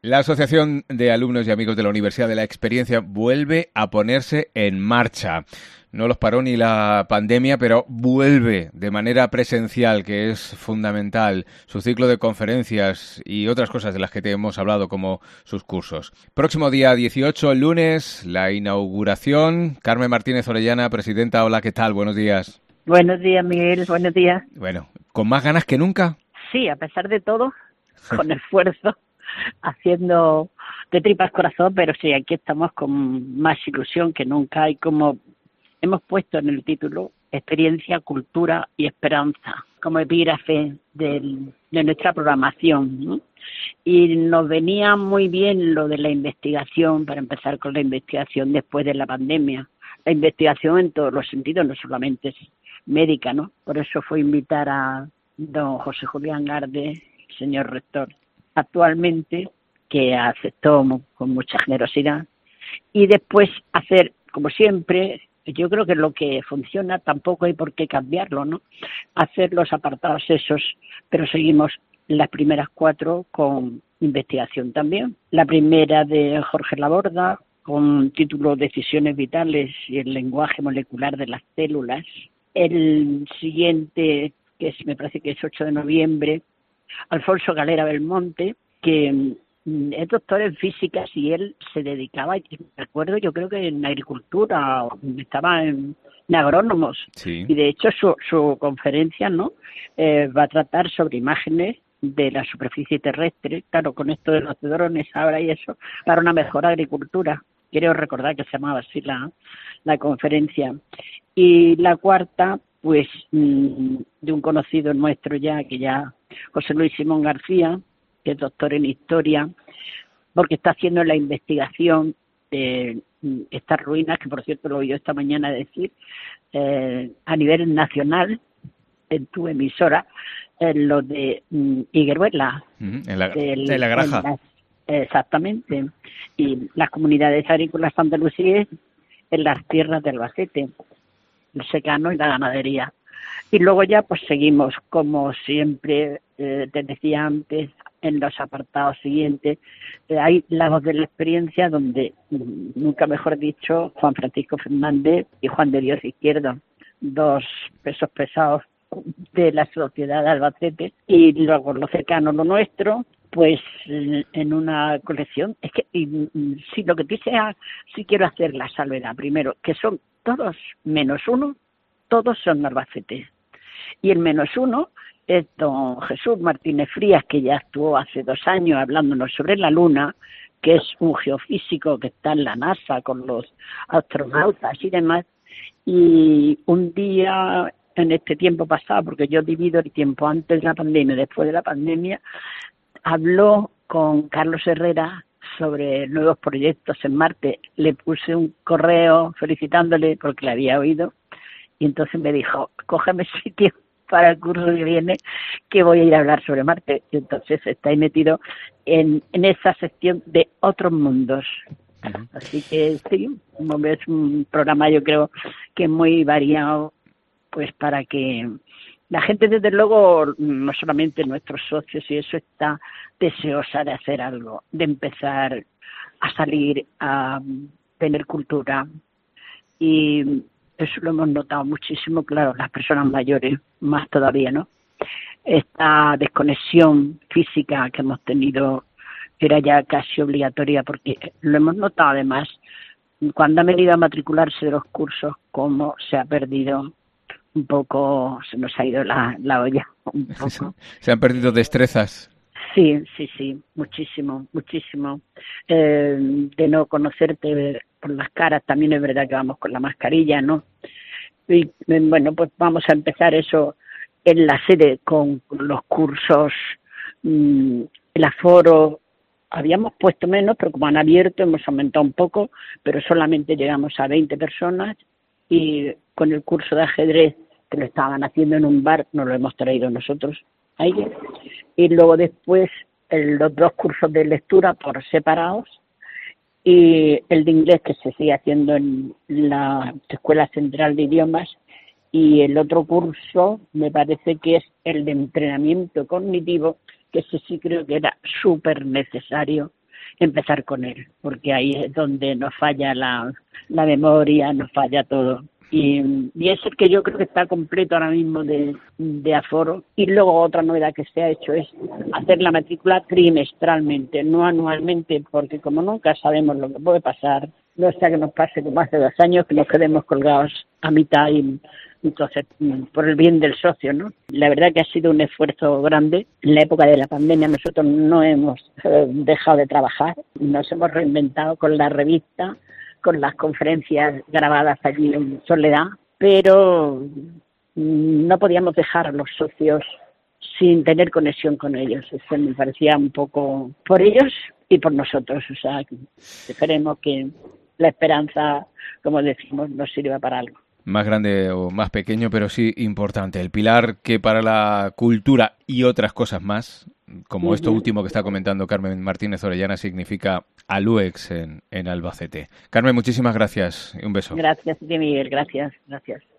La Asociación de Alumnos y Amigos de la Universidad de la Experiencia vuelve a ponerse en marcha. No los paró ni la pandemia, pero vuelve de manera presencial, que es fundamental, su ciclo de conferencias y otras cosas de las que te hemos hablado, como sus cursos. Próximo día 18, el lunes, la inauguración. Carmen Martínez Orellana, presidenta, hola, ¿qué tal? Buenos días. Buenos días, Miguel, buenos días. Bueno, ¿con más ganas que nunca? Sí, a pesar de todo, con esfuerzo, haciendo de tripas corazón, pero sí, aquí estamos con más ilusión que nunca y como hemos puesto en el título, experiencia, cultura y esperanza, como epígrafe de nuestra programación, ¿no? Y nos venía muy bien lo de la investigación, para empezar con la investigación después de la pandemia. La investigación en todos los sentidos, no solamente es médica, ¿no? Por eso fue invitar a don José Julián Garde, señor rector, actualmente, que aceptó con mucha generosidad. Y después hacer, como siempre, yo creo que lo que funciona tampoco hay por qué cambiarlo, ¿no? Hacer los apartados esos, pero seguimos las primeras 4 con investigación también. La primera de Jorge Laborda, con título Decisiones vitales y el lenguaje molecular de las células. El siguiente, que me parece que es 8 de noviembre, Alfonso Galera Belmonte, que es doctor en físicas y él se dedicaba, me acuerdo, yo creo que en agricultura, estaba en agrónomos. Sí. Y de hecho su conferencia, ¿no? Va a tratar sobre imágenes de la superficie terrestre, claro, con esto de los drones ahora y eso, para una mejor agricultura. Quiero recordar que se llamaba así la conferencia. Y la cuarta, pues, de un conocido nuestro José Luis Simón García, que es doctor en historia, porque está haciendo la investigación de estas ruinas, que por cierto lo oyó esta mañana decir, a nivel nacional, en tu emisora, en lo de Higueruela. En la Graja. Exactamente. Y las comunidades agrícolas andalusíes en las tierras de Albacete, el secano y la ganadería. Y luego ya pues seguimos, como siempre, te decía antes, en los apartados siguientes. Hay La Voz de la Experiencia, donde, nunca mejor dicho, Juan Francisco Fernández y Juan de Dios Izquierdo, 2 pesos pesados de la sociedad de Albacete. Y luego lo cercano, lo nuestro, pues en una colección. Es que si lo que te sea, sí quiero hacer la salvedad primero, que son todos menos uno, todos son Albacete. Y el menos uno es don Jesús Martínez Frías, que ya actuó hace 2 años hablándonos sobre la Luna, que es un geofísico que está en la NASA con los astronautas y demás. Y un día, en este tiempo pasado, porque yo divido el tiempo antes de la pandemia y después de la pandemia, habló con Carlos Herrera sobre nuevos proyectos en Marte. Le puse un correo felicitándole porque le había oído y entonces me dijo, cógeme sitio para el curso que viene, que voy a ir a hablar sobre Marte. Y entonces está ahí metido en esa sección de otros mundos. Uh-huh. Así que sí, es un programa, yo creo, que muy variado, pues para que la gente, desde luego, no solamente nuestros socios, y eso, está deseosa de hacer algo, de empezar a salir, a tener cultura. Y eso lo hemos notado muchísimo, claro, las personas mayores, más todavía, ¿no? Esta desconexión física que hemos tenido era ya casi obligatoria, porque lo hemos notado además cuando han venido a matricularse de los cursos, cómo se ha perdido un poco, se nos ha ido la olla un poco. Se han perdido destrezas. Sí, muchísimo. De no conocerte por las caras, también es verdad que vamos con la mascarilla, ¿no? Y bueno, pues vamos a empezar eso en la sede con los cursos, el aforo. Habíamos puesto menos, pero como han abierto hemos aumentado un poco, pero solamente llegamos a 20 personas, y con el curso de ajedrez, que lo estaban haciendo en un bar, nos lo hemos traído nosotros ahí. Y luego después los 2 cursos de lectura por separados, y el de inglés, que se sigue haciendo en la Escuela Central de Idiomas, y el otro curso me parece que es el de entrenamiento cognitivo, que ese sí creo que era súper necesario empezar con él, porque ahí es donde nos falla la memoria, nos falla todo. Y es el que yo creo que está completo ahora mismo de aforo. Y luego otra novedad que se ha hecho es hacer la matrícula trimestralmente, no anualmente, porque como nunca sabemos lo que puede pasar, no sea que nos pase como hace 2 años, que nos quedemos colgados a mitad y entonces por el bien del socio, ¿no? La verdad que ha sido un esfuerzo grande. En la época de la pandemia nosotros no hemos dejado de trabajar, nos hemos reinventado con la revista, con las conferencias grabadas allí en Soledad, pero no podíamos dejar a los socios sin tener conexión con ellos. Eso me parecía un poco por ellos y por nosotros. O sea, esperemos que la esperanza, como decimos, nos sirva para algo. Más grande o más pequeño, pero sí importante. El pilar que para la cultura y otras cosas más, como esto último que está comentando Carmen Martínez Orellana, significa Aluex en Albacete. Carmen, muchísimas gracias y un beso. Gracias, Miguel. Gracias.